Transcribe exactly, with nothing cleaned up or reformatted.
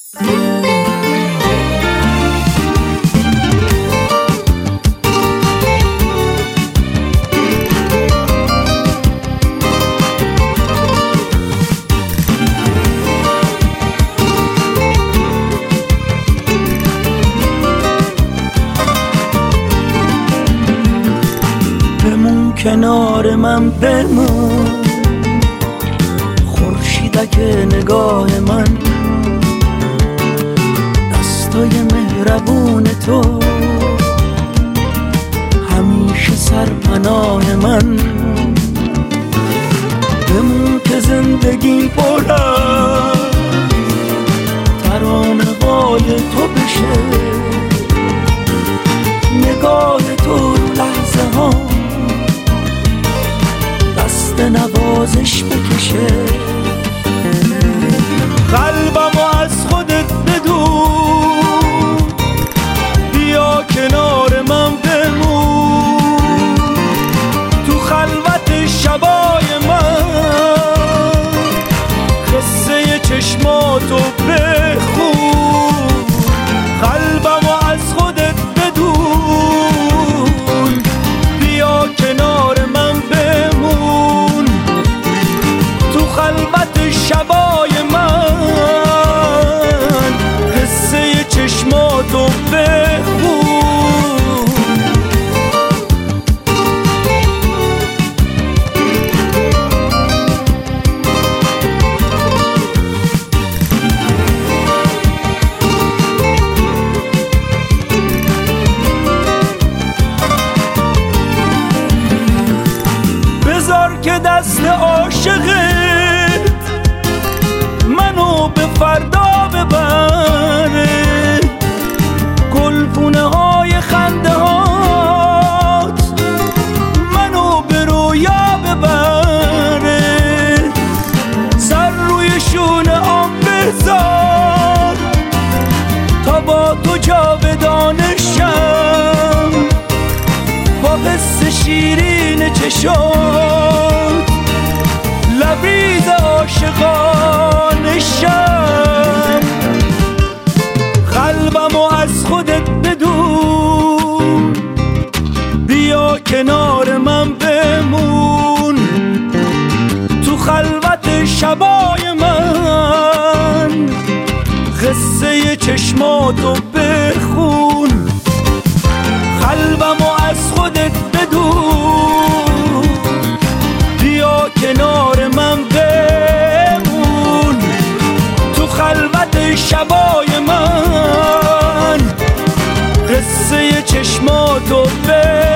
بمون کنار من، بمون خورشیدک نگاه من، دستای مهربون تو همیشه سرپناه من. بمون که زندگی پر از ترانه های تو بشه، نگاه تو لحظه ها دست نوازش بکشه. قلبمو از خودت بدون، بیا کنار من بمون، تو خلوت شبای من قصه چشماتو بخون. قلبمو از خودت بدون، بیا کنار من بمون، تو خلوت شبای من قصه چشماتو بخون. بذار که دست عاشقت منو به فردا ببره، گلپونه های خنده هات منو به رویا ببره. سر روی شونه آن بذار تا با تو جاودانشم، با قصه شیرین چشات لبریز عاشقانشم. قلبمو از خودت بدون، بیا کنار من بمون، تو خلوت شبای من قصه چشماتو بخون. قلبمو از خودت بدون، بیا کنار من بمون، تو خلوت شبای من قصه چشماتو بخون.